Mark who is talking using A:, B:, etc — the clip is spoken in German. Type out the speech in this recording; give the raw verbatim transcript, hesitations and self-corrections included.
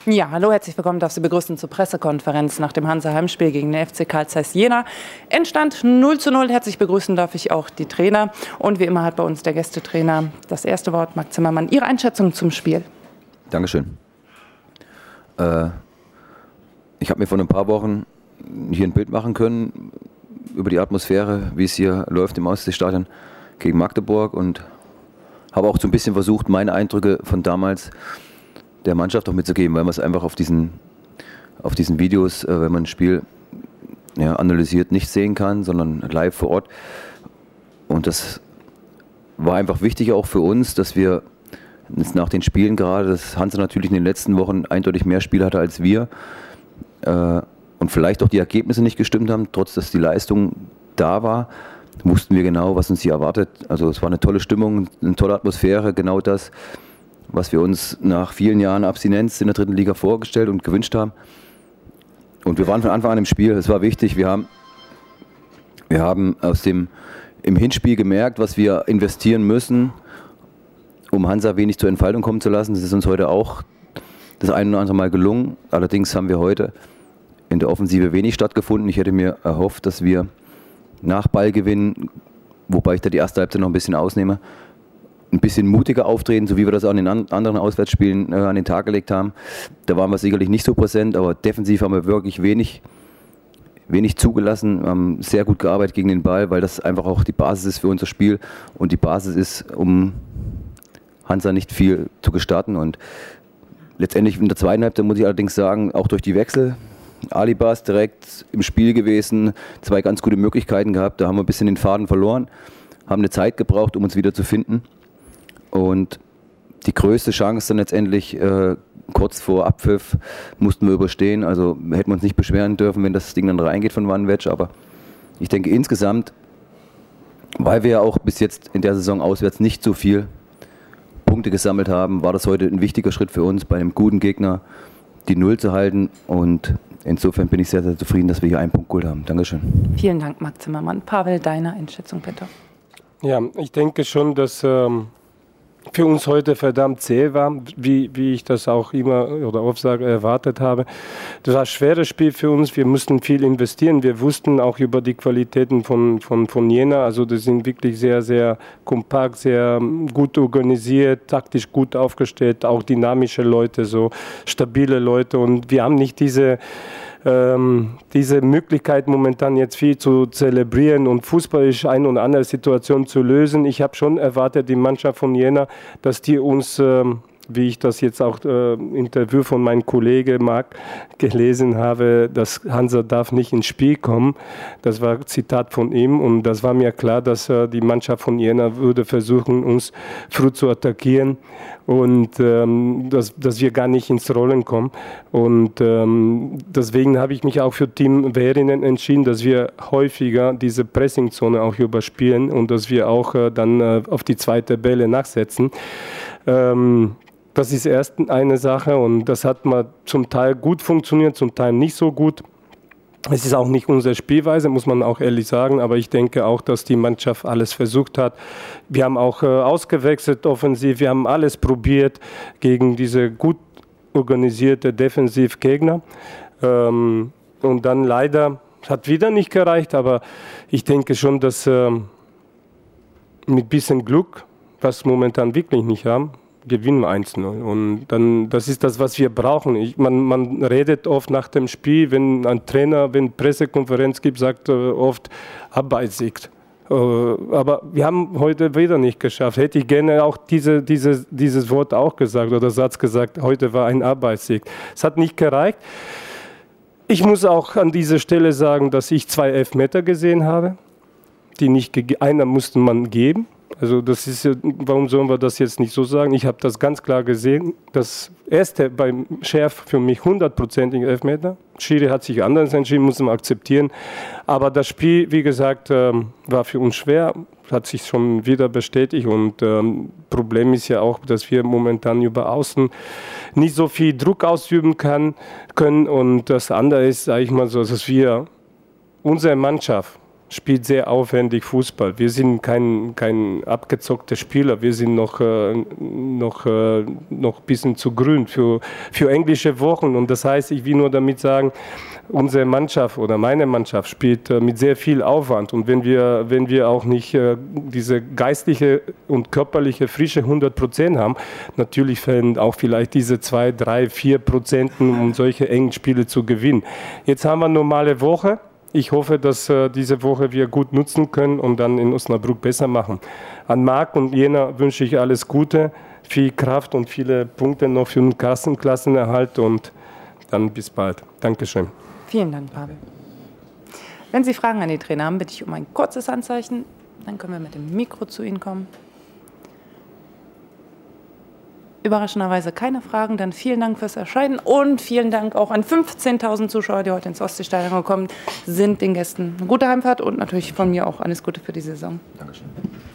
A: Ja, hallo, herzlich willkommen, darf Sie begrüßen zur Pressekonferenz nach dem Hansa-Heimspiel gegen den F C Carl Zeiss Jena. Endstand null zu null. Herzlich begrüßen darf ich auch die Trainer. Und wie immer hat bei uns der Gästetrainer das erste Wort, Marc Zimmermann. Ihre Einschätzung zum Spiel?
B: Dankeschön. Äh, ich habe mir vor ein paar Wochen hier ein Bild machen können über die Atmosphäre, wie es hier läuft im Ostseestadion gegen Magdeburg, und habe auch so ein bisschen versucht, meine Eindrücke von damals der Mannschaft auch mitzugeben, weil man es einfach auf diesen, auf diesen Videos, äh, wenn man ein Spiel ja, analysiert, nicht sehen kann, sondern live vor Ort. Und das war einfach wichtig auch für uns, dass wir jetzt nach den Spielen gerade, dass Hansa natürlich in den letzten Wochen eindeutig mehr Spiele hatte als wir äh, und vielleicht auch die Ergebnisse nicht gestimmt haben, trotz dass die Leistung da war, wussten wir genau, was uns hier erwartet. Also es war eine tolle Stimmung, eine tolle Atmosphäre, genau das, was wir uns nach vielen Jahren Abstinenz in der dritten Liga vorgestellt und gewünscht haben. Und wir waren von Anfang an im Spiel, es war wichtig. Wir haben, wir haben aus dem, im Hinspiel gemerkt, was wir investieren müssen, um Hansa wenig zur Entfaltung kommen zu lassen. Das ist uns heute auch das ein oder andere Mal gelungen. Allerdings haben wir heute in der Offensive wenig stattgefunden. Ich hätte mir erhofft, dass wir nach Ballgewinn, wobei ich da die erste Halbzeit noch ein bisschen ausnehme, ein bisschen mutiger auftreten, so wie wir das auch in den anderen Auswärtsspielen äh, an den Tag gelegt haben. Da waren wir sicherlich nicht so präsent, aber defensiv haben wir wirklich wenig, wenig zugelassen, haben sehr gut gearbeitet gegen den Ball, weil das einfach auch die Basis ist für unser Spiel und die Basis ist, um Hansa nicht viel zu gestatten. Und letztendlich in der zweiten Halbzeit muss ich allerdings sagen, auch durch die Wechsel, Alibas direkt im Spiel gewesen, zwei ganz gute Möglichkeiten gehabt, da haben wir ein bisschen den Faden verloren, haben eine Zeit gebraucht, um uns wieder zu finden. Und die größte Chance dann letztendlich äh, kurz vor Abpfiff mussten wir überstehen. Also hätten wir uns nicht beschweren dürfen, wenn das Ding dann reingeht von Vanwetsch. Aber ich denke insgesamt, weil wir ja auch bis jetzt in der Saison auswärts nicht so viel Punkte gesammelt haben, war das heute ein wichtiger Schritt für uns, bei einem guten Gegner die Null zu halten. Und insofern bin ich sehr, sehr zufrieden, dass wir hier einen Punkt geholt haben. Dankeschön.
A: Vielen Dank, Marc Zimmermann. Pavel, deine Einschätzung bitte.
C: Ja, ich denke schon, dass ähm für uns heute verdammt zäh war, wie, wie ich das auch immer oder oft sage, erwartet habe. Das war ein schweres Spiel für uns, wir mussten viel investieren, wir wussten auch über die Qualitäten von, von, von Jena, also die sind wirklich sehr, sehr kompakt, sehr gut organisiert, taktisch gut aufgestellt, auch dynamische Leute, so stabile Leute, und wir haben nicht diese Ähm, diese Möglichkeit momentan jetzt viel zu zelebrieren und fußballisch eine und andere Situation zu lösen. Ich habe schon erwartet, die Mannschaft von Jena, dass die uns, ähm, wie ich das jetzt auch äh, im Interview von meinem Kollegen Marc gelesen habe, dass Hansa darf nicht ins Spiel kommen. Das war ein Zitat von ihm, und das war mir klar, dass äh, die Mannschaft von Jena würde versuchen, uns früh zu attackieren und ähm, dass, dass wir gar nicht ins Rollen kommen. Und ähm, deswegen habe ich mich auch für Team Väänänen entschieden, dass wir häufiger diese Pressingzone auch überspielen und dass wir auch äh, dann äh, auf die zweite Bälle nachsetzen. Ähm, Das ist erst eine Sache, und das hat mal zum Teil gut funktioniert, zum Teil nicht so gut. Es ist auch nicht unsere Spielweise, muss man auch ehrlich sagen, aber ich denke auch, dass die Mannschaft alles versucht hat. Wir haben auch äh, ausgewechselt offensiv, wir haben alles probiert gegen diese gut organisierte Defensivgegner. Ähm, und dann leider, hat wieder nicht gereicht, aber ich denke schon, dass äh, mit bisschen Glück, was wir momentan wirklich nicht haben, gewinnen wir eins null. Und dann, das ist das, was wir brauchen. Ich, man, man redet oft nach dem Spiel, wenn ein Trainer, wenn Pressekonferenz gibt, sagt äh, oft Arbeitssieg. Äh, aber wir haben heute wieder nicht geschafft. Hätte ich gerne auch diese, diese, dieses Wort auch gesagt oder Satz gesagt, heute war ein Arbeitssieg. Es hat nicht gereicht. Ich muss auch an dieser Stelle sagen, dass ich zwei Elfmeter gesehen habe, die nicht gegeben, einer musste man geben. Also das ist, warum sollen wir das jetzt nicht so sagen? Ich habe das ganz klar gesehen. Das erste beim Schärf für mich hundertprozentig Elfmeter. Schiri hat sich anders entschieden, muss man akzeptieren. Aber das Spiel, wie gesagt, war für uns schwer, hat sich schon wieder bestätigt. Und ähm, Problem ist ja auch, dass wir momentan über Außen nicht so viel Druck ausüben kann, können. Und das andere ist, sage ich mal so, dass wir unsere Mannschaft spielt sehr aufwendig Fußball. Wir sind kein, kein abgezockter Spieler, wir sind noch, äh, noch, äh, noch ein bisschen zu grün für, für englische Wochen. Und das heißt, ich will nur damit sagen, unsere Mannschaft oder meine Mannschaft spielt äh, mit sehr viel Aufwand. Und wenn wir, wenn wir auch nicht äh, diese geistliche und körperliche Frische hundert Prozent haben, natürlich fehlen auch vielleicht diese zwei, drei, vier Prozent, um solche engen Spiele zu gewinnen. Jetzt haben wir eine normale Woche. Ich hoffe, dass äh, diese Woche wir gut nutzen können und dann in Osnabrück besser machen. An Marc und Jena wünsche ich alles Gute, viel Kraft und viele Punkte noch für den Klassen Klassenerhalt und dann bis bald. Dankeschön.
A: Vielen Dank, Pavel. Wenn Sie Fragen an die Trainer haben, bitte ich um ein kurzes Handzeichen. Dann können wir mit dem Mikro zu Ihnen kommen. Überraschenderweise keine Fragen, dann vielen Dank fürs Erscheinen und vielen Dank auch an fünfzehntausend Zuschauer, die heute ins Ostseestadion gekommen sind, den Gästen eine gute Heimfahrt und natürlich von mir auch alles Gute für die Saison.
B: Dankeschön.